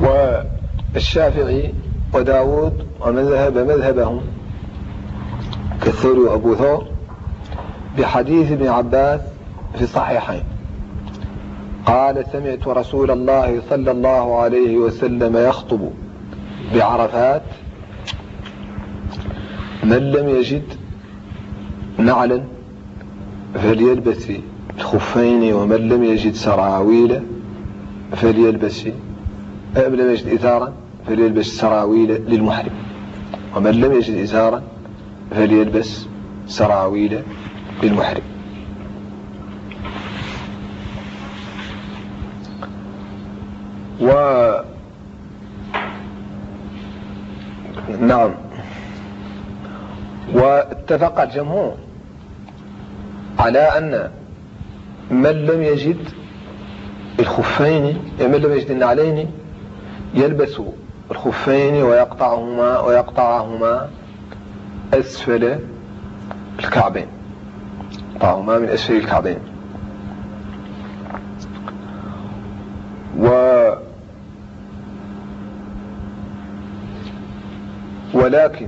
والشافعي وداود ومن ذهب مذهبهم كالثوري وأبو ثور بحديث ابن عباس في الصحيحين قال: سمعت رسول الله صلى الله عليه وسلم يخطب بعرفات: من لم يجد نعلا فليلبس الخفين، ومن لم يجد سراويل فليلبس، من لم يجد إزارا فليلبس سراويل للمحرم، ومن لم يجد إزارا فليلبس سراويل للمحرم. نعم. واتفق الجمهور على أن من لم يجد الخفين، من لم يجد النعلين، يلبس الخفين ويقطعهما أسفل الكعبين، يقطعهما من أسفل الكعبين. ولكن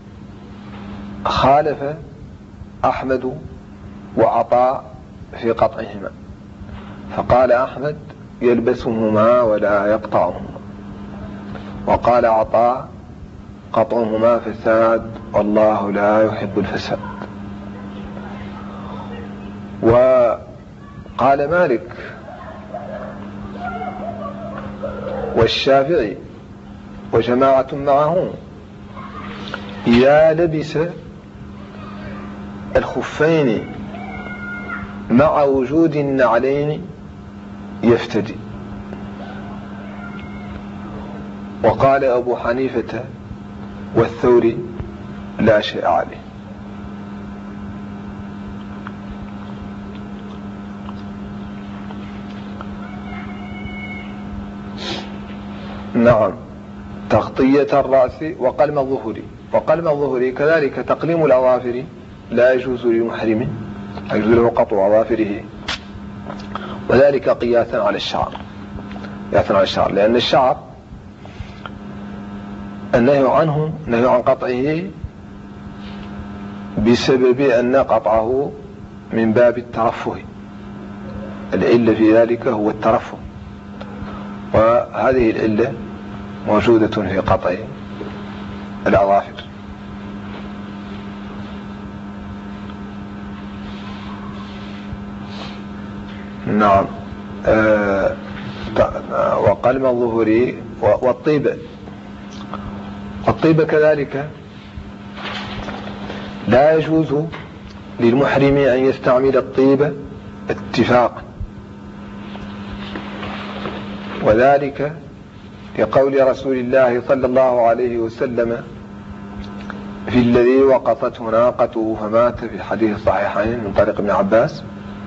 خالف أحمد وعطاء في قطعهما، فقال أحمد: يلبسهما ولا يقطعهما، وقال عطاء: قطعهما فساد والله لا يحب الفساد. وقال مالك والشافعي وجماعة معه: يا لبس الخفين مع وجود النعلين يفتدي. وقال أبو حنيفة والثوري: لا شيء عليه. نعم. تغطية الرأس وقلم الظهر، وقلم الظهر كذلك تقليم الأظافر لا يجوز للمحرم، يجوز له قطع أظافره، وذلك قياسا على الشعر، لأن الشعر النهي عنه نهي عن قطعه بسبب أن قطعه من باب الترفه، العلة في ذلك هو الترفه، وهذه العلة موجودة في قطع الأظافر. نعم. وقلم الظهر والطيب كذلك لا يجوز للمحرم أن يستعمل الطيب اتفاقا، وذلك لقول رسول الله صلى الله عليه وسلم في الذي وقصته ناقته فمات في الحديث الصحيحين من طريق ابن عباس،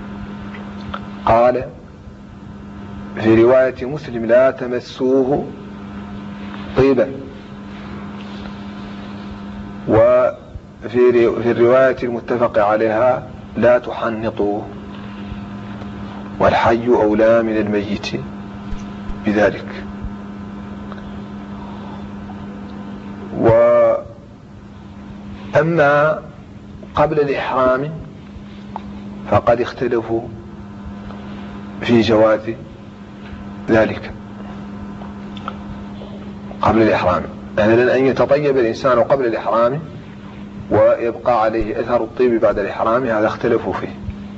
قال في رواية مسلم: لا تمسوه طيبا. وفي الرواية المتفق عليها: لا تحنطوه، والحي أولى من الميت بذلك. وأما قبل الإحرام فقد اختلفوا في جواز ذلك قبل الإحرام، مثلا أن يتطيب الإنسان قبل الإحرام ويبقى عليه أثر الطيب بعد الإحرام، هذا اختلفوا فيه.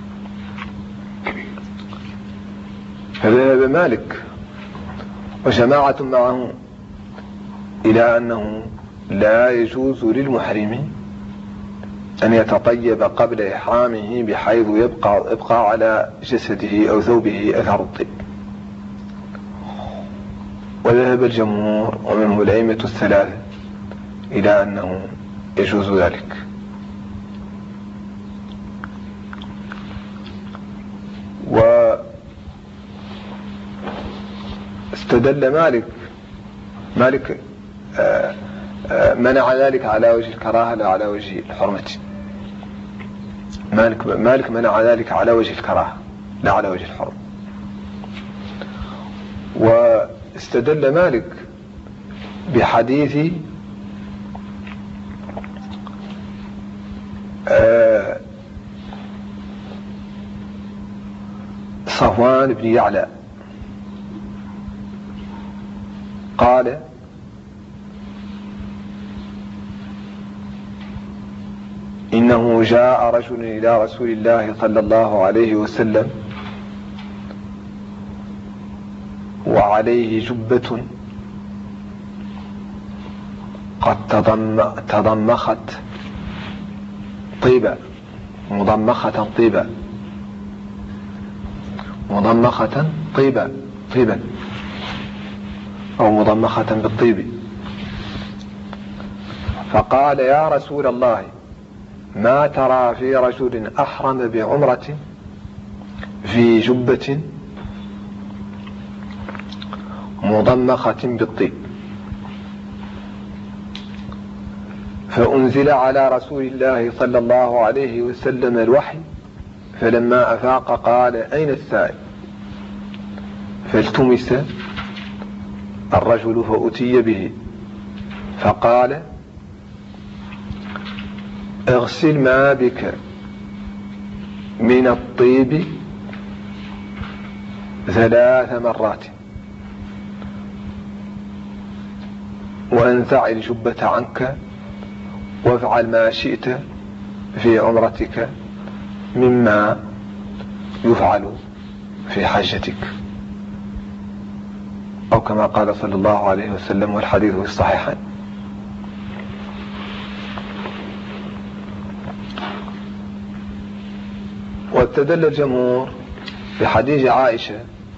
فذهب مالك وجماعة معه إلى أنه لا يجوز للمحرم أن يتطيب قبل إحرامه بحيث يبقى على جسده أو ثوبه أثر الطيب. وذهب الجمهور ومنهم الأئمة الثلاثة إلى أنه يجوز ذلك. واستدل مالك منع ذلك على وجه الكراهة لا على وجه الحرمة. مالك منع ذلك على وجه الكراهة لا على وجه الحرمة. استدل مالك بحديث صفوان بن يعلى قال إنه جاء رجل إلى رسول الله صلى الله عليه وسلم وعليه جبة قد تضمخت طيبا مضمخة طيبا أو مضمخة بالطيب. فقال يا رسول الله ما ترى في رجل أحرم بعمرة في جبة مضمخة بالطيب؟ فأنزل على رسول الله صلى الله عليه وسلم الوحي، فلما أفاق قال أين السائل؟ فالتمس الرجل فأتي به فقال اغسل ما بك من الطيب 3 مرات وانزع الجبة عنك وافعل ما شئت في عمرتك مما يفعل في حجتك، أو كما قال صلى الله عليه وسلم، والحديث في الصحيحين. واستدل الجمهور بحديث عائشة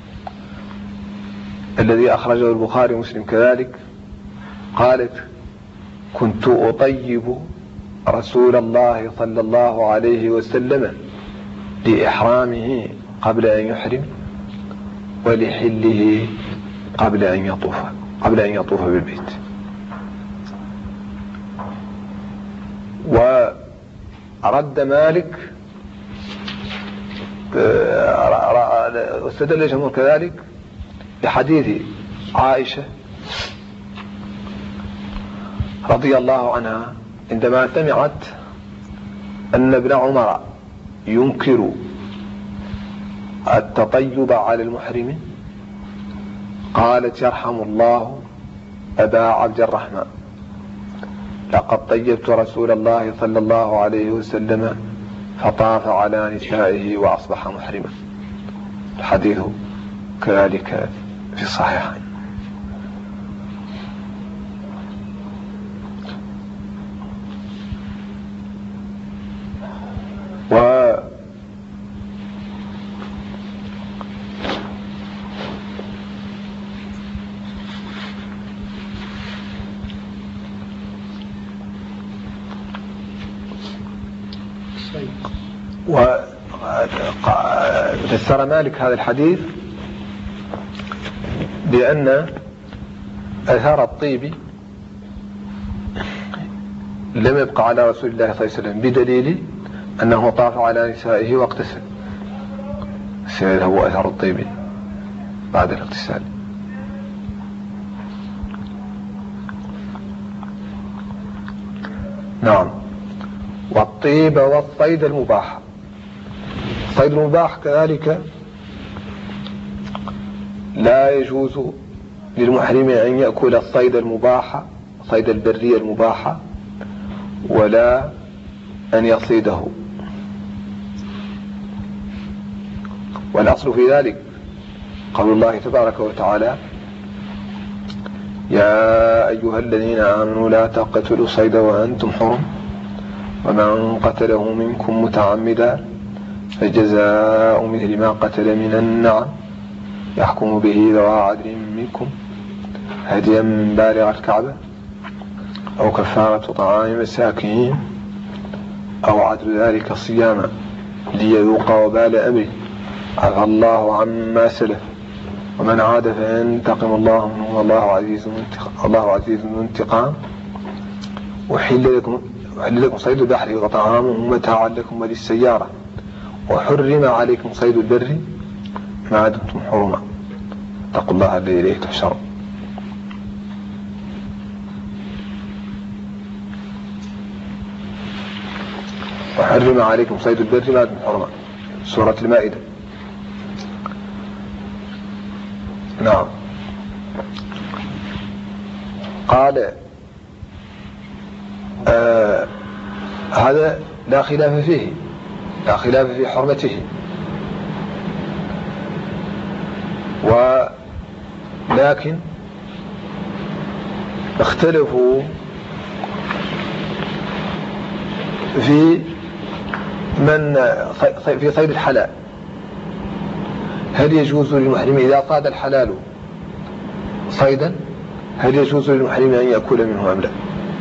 الذي أخرجه البخاري ومسلم كذلك، قالت كنت أطيب رسول الله صلى الله عليه وسلم لإحرامه قبل أن يحرم ولحله قبل أن يطوف بالبيت. ورد مالك واستدل الجمهور كذلك بحديث عائشة رضي الله عنها عندما سمعت أن ابن عمر ينكر التطيب على المحرم، قالت يرحم الله أبا عبد الرحمن لقد طيبت رسول الله صلى الله عليه وسلم فطاف على نسائه وأصبح محرما. الحديث كذلك في الصحيحين. وفسر مالك هذا الحديث بأن أثار الطيب لم يبقى على رسول الله صلى الله عليه وسلم بدليل أنه طاف على نسائه واغتسل، السائل هو أثر الطيب بعد الاغتسال. نعم. والطيب والصيد المباح. الصيد المباح كذلك لا يجوز للمحرم أن يأكل الصيد المباح، صيد البرية المباحة، ولا أن يصيده. والأصل في ذلك قول الله تبارك وتعالى يا أيها الذين آمنوا لا تقتلوا الصيد وأنتم حرم ومن قتله منكم متعمدا فجزاء مثل ما قتل من النعم يحكم به ذوى عدل منكم هديا بالغ الكعبة أو كفارة طعام مساكين أو عدل ذلك صياما ليذوق وبال أمره عفى الله عما سلف ومن عاد فينتقم الله منه والله عزيز ذو انتقام. وحل لكم صيد البحر وطعامه متاعا لكم وللسيارة وحرم عليكم صيد البر ما دمتم حرما اتقوا الله الذي إليه تحشرون. وحرم عليكم صيد البر ما دام حرما، سورة المائدة. نعم. قال هذا لا خلاف فيه، لا خلاف في حرمته، ولكن اختلفوا في في صيد الحلال. هل يجوز للمحرم إذا صاد الحلال صيدا، هل يجوز للمحرم أن يأكل منه أم لا؟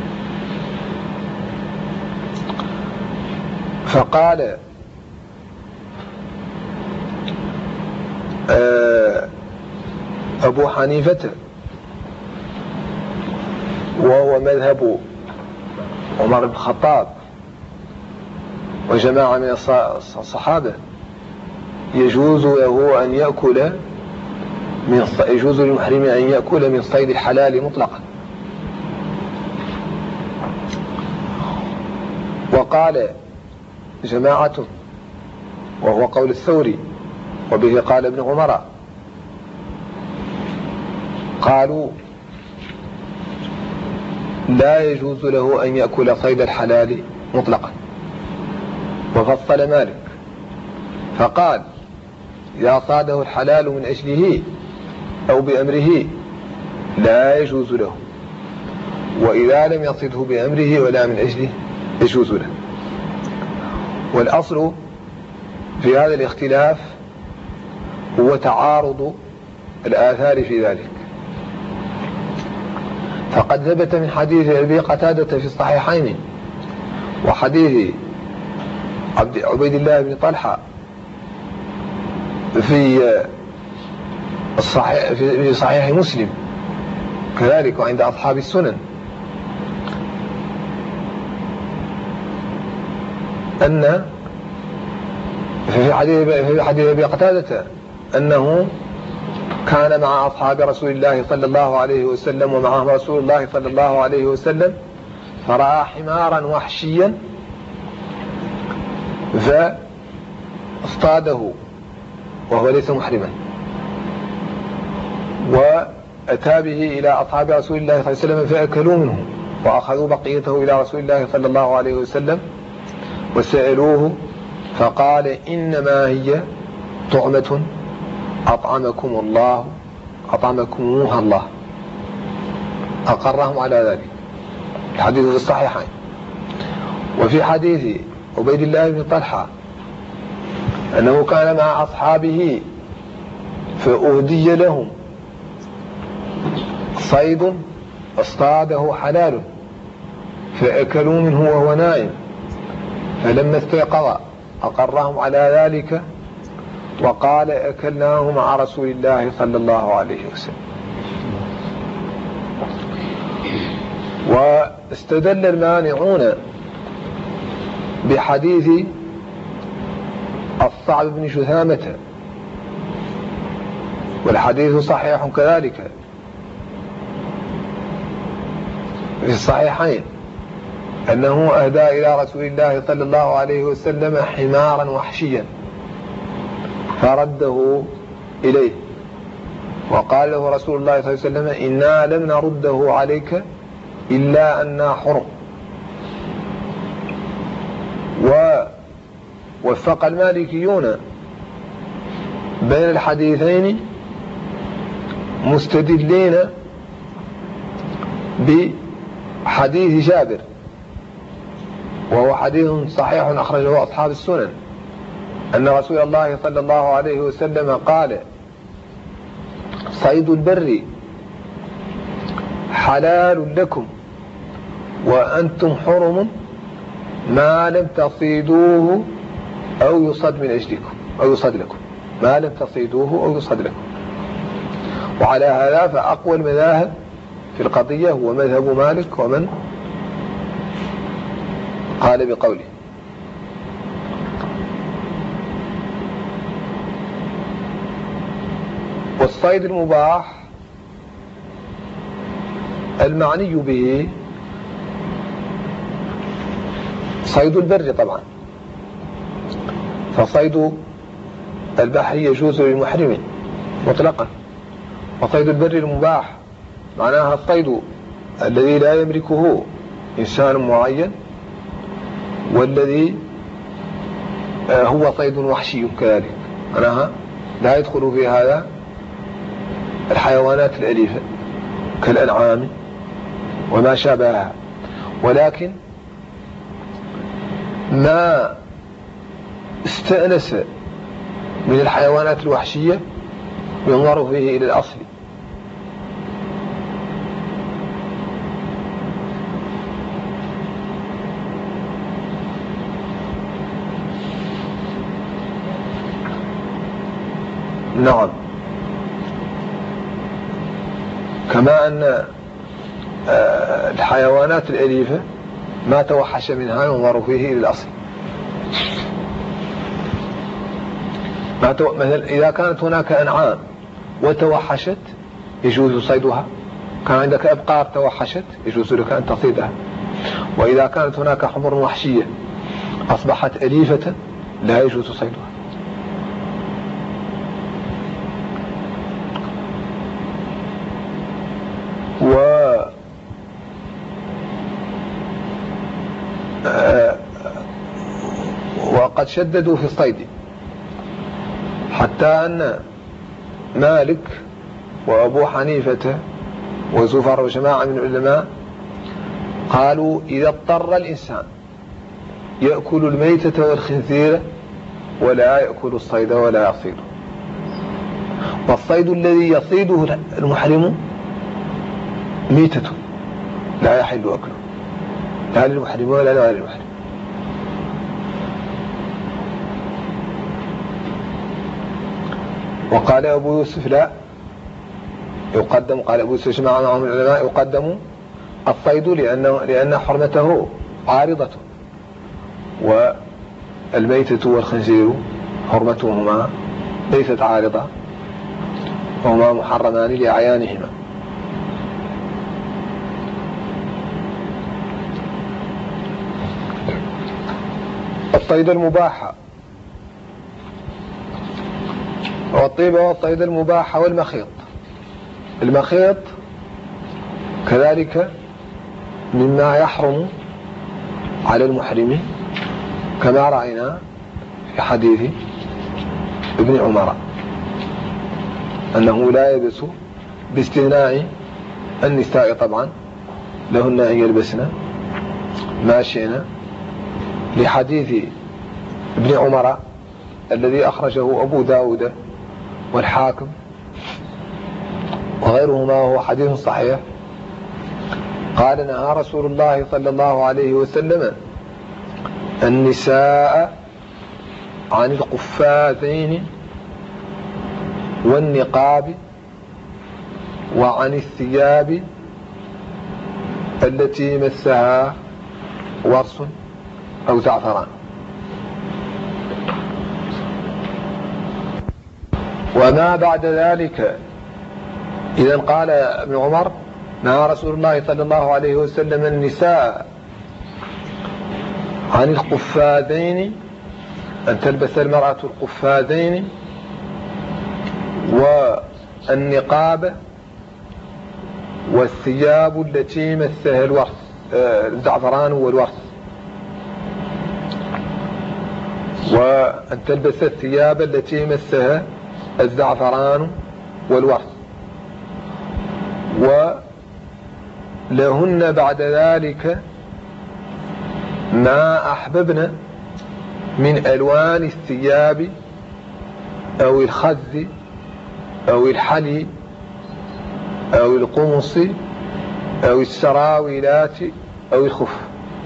فقال أبو حنيفة وهو مذهب عمر بن الخطاب وجماعة من الصحابة، يجوز له أن يأكل يجوز للمحرم أن يأكل من صيد الحلال مطلقا. وقال جماعة وهو قول الثوري وبه قال ابن عمر، قالوا لا يجوز له أن يأكل صيد الحلال مطلقا. وفصل مالك فقال إذا صاده الحلال من أجله أو بأمره لا يجوز له، وإذا لم يصده بأمره ولا من أجله يجوز له. والأصل في هذا الاختلاف هو تعارض الآثار في ذلك، فقد ثبت من حديث أبي قتادة في الصحيحين وحديث عبيد الله بن طلحة في صحيح مسلم كذلك وعند أصحاب السنن أن في حديث أبي قتادة أنه كان مع أصحاب رسول الله صلى الله عليه وسلم ومعهم رسول الله صلى الله عليه وسلم، فرأى حمارا وحشيا فاصطاده وهو ليس محرما، وأتى به إلى أصحاب رسول الله صلى الله عليه وسلم فأكلوا منه وأخذوا بقيته إلى رسول الله صلى الله عليه وسلم وسألوه فقال إنما هي طعمة أطعمكموها الله، أقرهم على ذلك. الحديث في الصحيحين. وفي حديث عبيد الله بن طلحة أنه كان مع أصحابه فأهدي لهم صيد اصطاده حلال فأكلوا منه وهو نائم، فلما استيقظ أقرهم على ذلك وقال أكلناه مع رسول الله صلى الله عليه وسلم. واستدل المانعون بحديث الصعب بن شثامة، والحديث صحيح كذلك في الصحيحين، أنه أهدى إلى رسول الله صلى الله عليه وسلم حمارا وحشيا فرده إليه، وقال له رسول الله صلى الله عليه وسلم إنا لم نرده عليك إلا أننا حرم. ووفق المالكيون بين الحديثين مستدلين بحديث جابر، وهو حديث صحيح أخرجه أصحاب السنن، أن رسول الله صلى الله عليه وسلم قال صيد البر حلال لكم وأنتم حرم ما لم تصيدوه أو يصد من أجلكم أو يصد لكم، ما لم تصيدوه أو يصد لكم. وعلى هذا فأقوى المذاهب في القضية هو مذهب مالك ومن قال بقوله. والصيد المباح المعني به صيد البر طبعا، فصيد البحر يجوز للمحرم مطلقا، وصيد البر المباح معناها الصيد الذي لا يملكه إنسان معين، والذي هو صيد وحشي كذلك، معناها لا يدخل في هذا الحيوانات الأليفة كالأنعام وما شابهها، ولكن ما استأنس من الحيوانات الوحشية ينظر فيه إلى الأصل. نعم، كما أن الحيوانات الأليفة ما توحش منها ينظر فيه إلى الأصل. مثلا إذا كانت هناك أنعام وتوحشت يجوز صيدها، كان عندك أبقار توحشت يجوز لك أن تصيدها. وإذا كانت هناك حمر وحشية أصبحت أليفة لا يجوز صيدها. وقد شددوا في الصيد حتى أن مالك وأبو حنيفة وزفر وجماعة من العلماء قالوا إذا اضطر الإنسان يأكل الميتة والخنزير ولا يأكل الصيد ولا يصيده. والصيد الذي يصيده المحرم ميتة لا يحل أكله، لا للمحرم ولا لا للمحرم. وقال أبو يوسف لا يقدم، قال أبو يوسف جماعة معهم العلماء يقدم الصيد لأن حرمته عارضة، والميتة والخنزير حرمتهما ليست عارضة وهما محرمان لأعيانهما. الصيد المباح والطيب والصيد المباح والمخيط. المخيط كذلك مما يحرم على المحرم كما رأينا في حديث ابن عمر أنه لا يلبس باستثناء النساء طبعا لهن أن يلبسن ما شئنا، لحديث ابن عمر الذي أخرجه أبو داود والحاكم وغيرهما وهو حديث صحيح. قال نهى رسول الله صلى الله عليه وسلم النساء عن القفازين والنقاب وعن الثياب التي مسها ورس أو زعفران. وما بعد ذلك إذن قال ابن عمر نهى رسول الله صلى الله عليه وسلم النساء عن القفازين، أن تلبس المرأة القفازين والنقاب والثياب التي مسها الورث الزعفران والورث، وأن تلبس الثياب التي مسها الزعفران والورث، ولهن بعد ذلك ما أحببن من ألوان الثياب أو الخز أو الحلي أو القمص أو السراويلات أو الخف.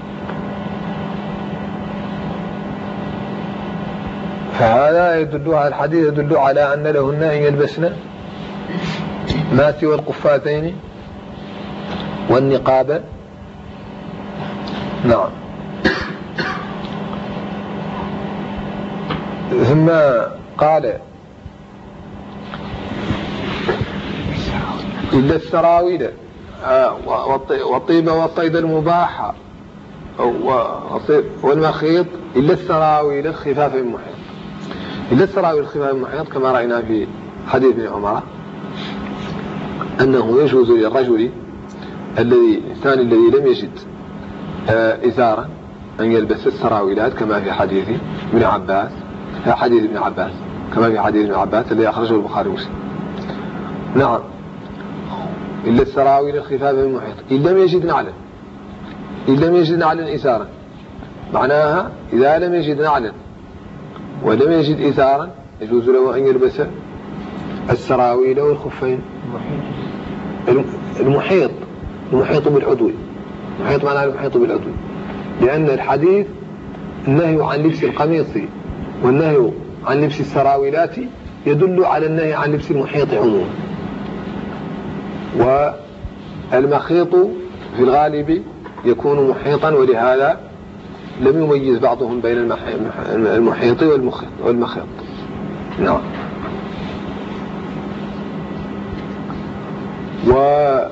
فهذا يدل على الحديث يدل على أن لهن أن يلبسن ما سوى القفازين والنقاب. نعم. ثم قال إلا السراويل والطيب والصيد المباح والمخيط إلا السراويل خفاف المحيط. إلا السراويل الخفاف المحيط كما رأينا في حديث ابن عمر أنه يجوز للرجل الإنسان الذي لم يجد إزارا أن يلبس السراويلات كما في حديث ابن عباس كما في حديث ابن عباس الذي أخرجه البخاري ومسلم. نعم إلا السراويل الخفاف المحيط إن لم يجد نعلا إزارا، معناها إذا لم يجد نعلا ولم يجد إزارا يجوز له أن يلبس السراويل والخفين. المحيط بالعضو، المحيط معناه المحيط بالعضو، لأن الحديث النهي عن لبس القميص والنهي عن لبس السراويلات يدل على النهي عن لبس المحيط عموما. والمخيط في الغالب يكون محيطا، ولهذا لم يميز بعضهم بين المحيط والمخيط. نعم. وإن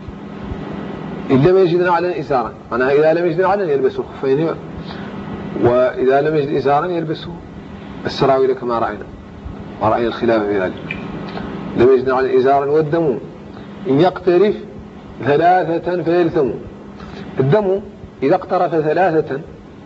لم يجد نعلا إزارا، معناها إذا لم يجد نعلا يلبس الخفين، وإذا لم يجد إزارا يلبس السراويل كما رأينا الخلاف في ذلك. لم يجد نعلا إزارا. والدم إن يقترف 3 فيلثم. الدم إذا اقترف 3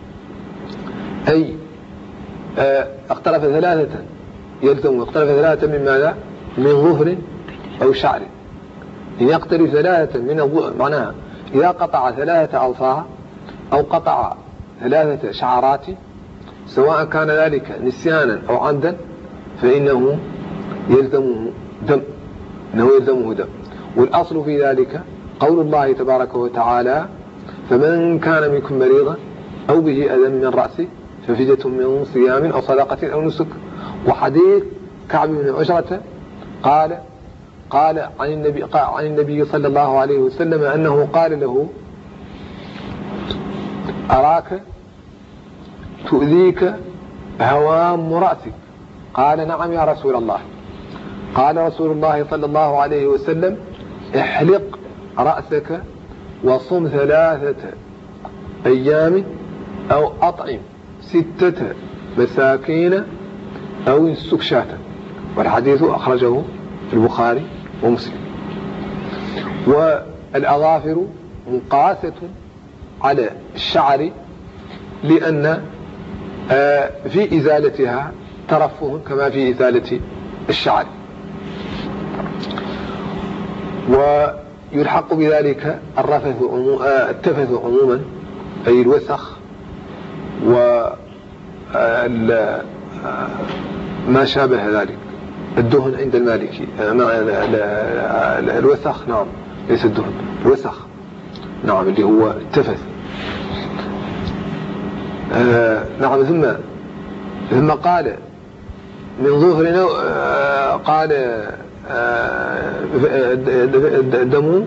أي اقترف 3 يلزم. اقترف 3 من ماذا؟ من ظفر أو شعر. إن يقترف 3 من معناها إذا قطع 3 أظفار أو قطع 3 شعرات، سواء كان ذلك نسيانا أو عمدا، فإنه يلزمه دم. والأصل في ذلك قول الله تبارك وتعالى: فمن كان منكم مريضا أو به أذى من رأسه ففدية من صيام أو صدقة أو نسك. وحديث كعب بن عجرة قال عن النبي صلى الله عليه وسلم أنه قال له: أراك تؤذيك هوام رأسك. قال: نعم يا رسول الله. قال رسول الله صلى الله عليه وسلم: احلق رأسك وصم 3 أيام أو أطعم 6 مساكين أو انسك شاة. والحديث أخرجه البخاري ومسلم. والأظافر مقاسة على الشعر، لأن في إزالتها ترفه كما في إزالة الشعر. ويلحق بذلك التفث عموما، أي الوسخ وما شابه ذلك. الدهن عند المالكي الوسخ، نعم، ليس الدهن، الوسخ، نعم، اللي هو التفث. نعم. ثم قال من ظهرنا، قال الدم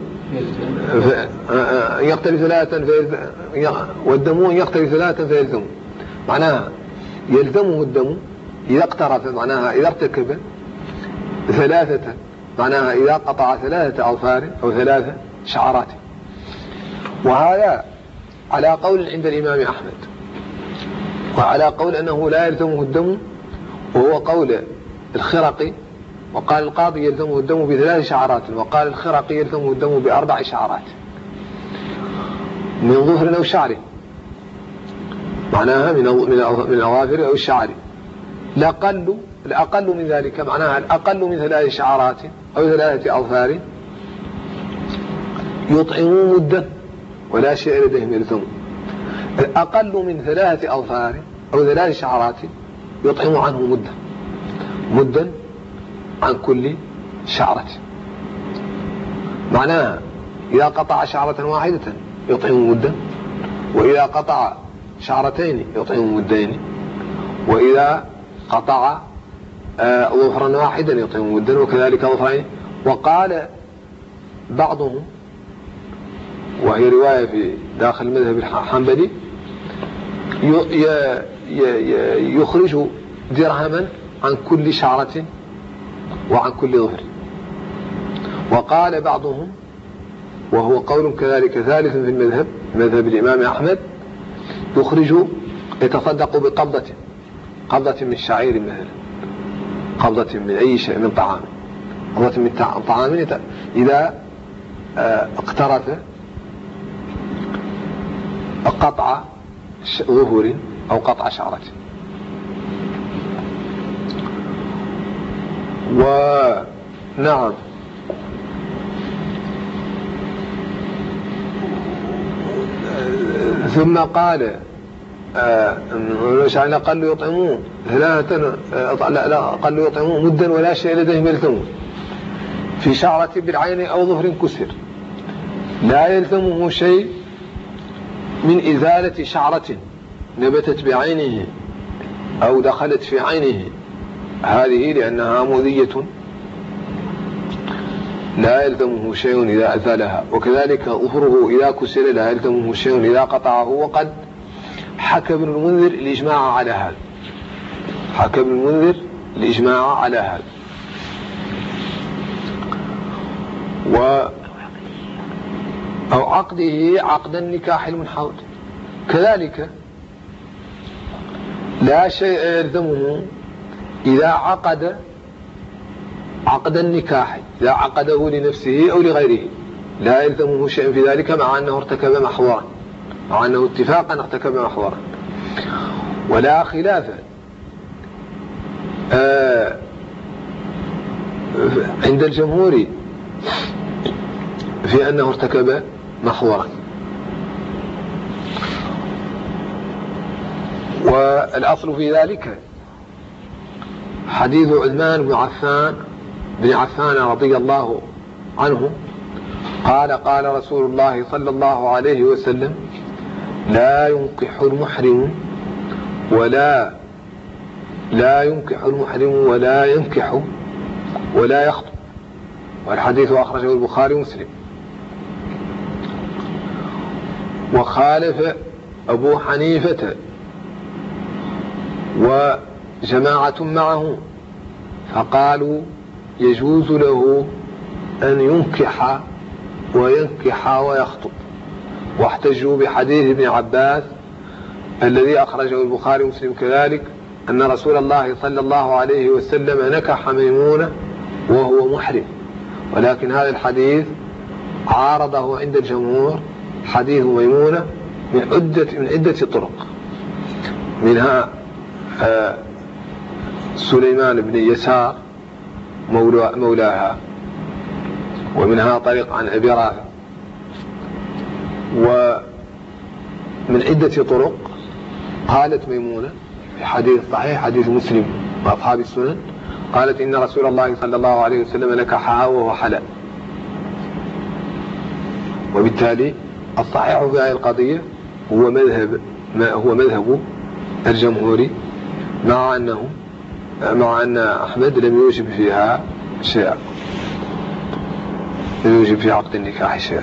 يقترف 3 والدم يقترف 3 فيلزم. معناها يلزمه الدم إذا اقترف، معناها إذا ارتكب 3، معناها إذا قطع 3 أظفار أو 3 شعرات. وهذا على قول عند الإمام أحمد، وعلى قول أنه لا يلزمه الدم، وهو قول الخرقي. وقال القاضي يلزمه الدم ب3 شعرات، وقال الخرقي يلزمه الدم ب4 شعرات من ظهر أو شعر، معناها من الأظافر أو الشعر. الأقل من ذلك، معناها الأقل من 3 شعرات أو 3 أظفار يطعمون مدا ولا شيء لديهم يلزم. الأقل من 3 أظفار أو 3 شعرات يطعم عنه مدا عن كل شعرة. معناها إذا قطع شعرة واحدة يطعم مدا، وإذا قطع شعرتين يطعم مدين، وإذا قطع ظفرا واحدا يطعم مدا، وكذلك ظفرين. وقال بعضهم، وهي رواية في داخل المذهب الحنبلي، يخرج درهما عن كل شعرة وعن كل ظفر. وقال بعضهم، وهو قول كذلك ثالث في المذهب، مذهب الإمام أحمد، يتصدق بقبضة من شعير مثلا، قبضة من أي شيء من طعام، قبضة من طعام إذا اقترف قطع ظهور أو قطع شعرة. ونعم ثم قال قال له يطعمون ثلاثة، قال له يطعمون مدا ولا شيء لديهم يلزمون في شعرة بالعين أو ظهر كسر، لا يلزمه شيء من إزالة شعرة نبتت بعينه أو دخلت في عينه، هذه لأنها مؤذية لا يلزمه شيء إذا أزالها، وكذلك ظهره إذا كسر لا يلزمه شيء إذا قطعه. وقد حكى ابن المنذر الإجماع على هذا، حكى ابن المنذر الإجماع على هذا. أو عقده عقد النكاح المنحضر كذلك لا شيء يلزمه إذا عقد عقد النكاح، إذا عقده لنفسه أو لغيره لا يلزمه شيء في ذلك، مع أنه ارتكب محظورا، مع أنه اتفاقا ارتكب محظورا. ولا خلاف عند الجمهور في أنه ارتكب محظورا. والأصل في ذلك حديث عثمان بن عفان رضي الله عنه قال قال رسول الله صلى الله عليه وسلم لا ينكح المحرم لا ينكح المحرم ولا ينكح ولا يخطب، والحديث أخرجه البخاري ومسلم. وخالف أبو حنيفة وجماعة معه فقالوا يجوز له أن ينكح وينكح ويخطب، واحتجوا بحديث ابن عباس الذي أخرجه البخاري ومسلم كذلك أن رسول الله صلى الله عليه وسلم نكح ميمونة وهو محرم، ولكن هذا الحديث عارضه عند الجمهور حديث ميمونة من عدة طرق، منها سليمان بن يسار مولاها، ومنها طريق عن أبي رافع، ومن عدة طرق قالت ميمونة في حديث صحيح حديث مسلم وأصحاب السنن قالت إن رسول الله صلى الله عليه وسلم نكحها وهو حلال. وبالتالي الصحيح في هذه القضية هو مذهب الجمهور، مع أن أحمد لم يوجب فيها شيئا، لم يوجب في عقد النكاح شيئا.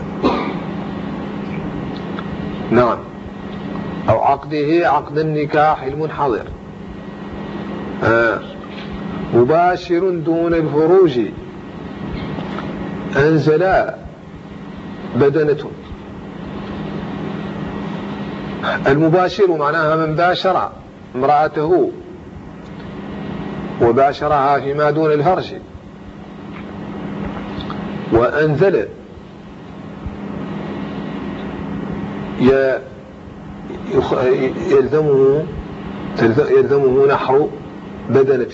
نعم. أو عقده عقد النكاح المنحضر مباشر دون الفروج أنزلا بدنة. المباشر معناها من باشر امرأته وباشرها فيما دون الفرج، وأنزل يلزمه نحر بدنة،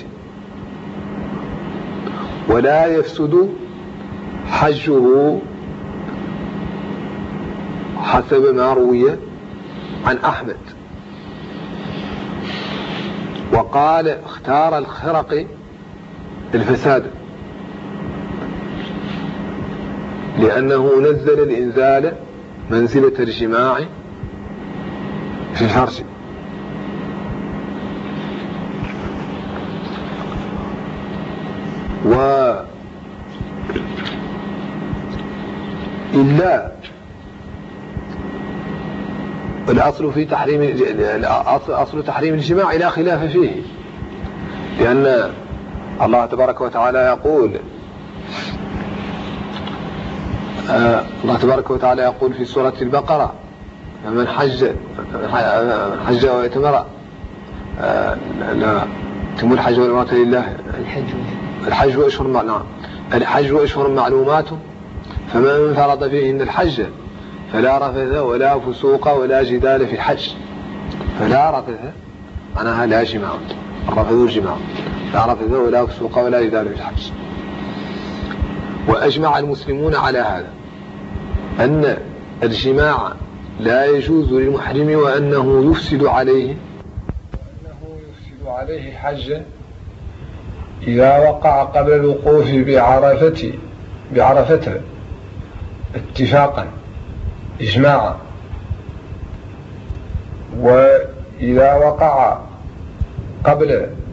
ولا يفسد حجه حسب ما روي عن أحمد. وقال اختار الخرق الفساد لأنه نزل الإنزال منزلة الجماع في الفرج. وإلا الأصل في أصل تحريم الجماع لا خلاف فيه، لأن الله تبارك وتعالى يقول في سورة البقرة من حج ويتمر تم الحج والعمرة لله. الحج أشهر نعم الحج أشهر معلومات فمن فرض فيهن الحج فلا رفث ولا فسوق ولا جدال في الحج. فلا رفث معناها لا جماع، الرفث الجماع، لا رفث ولا فسوق ولا جدال في الحج. وأجمع المسلمون على هذا أن الجماع لا يجوز للمحرم وأنه يفسد عليه حجا إذا وقع قبل الوقوف بعرفة اتفاقا إجماعا، وإذا وقع قبل